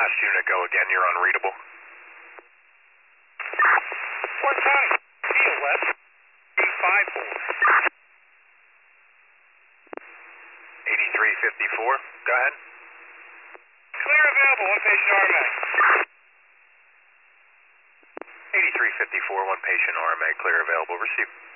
Last unit, go again. You're unreadable. One County, Seal West, 854. 8354. Go ahead. Clear available, one patient RMA. 8354, one patient RMA, clear available. Receive.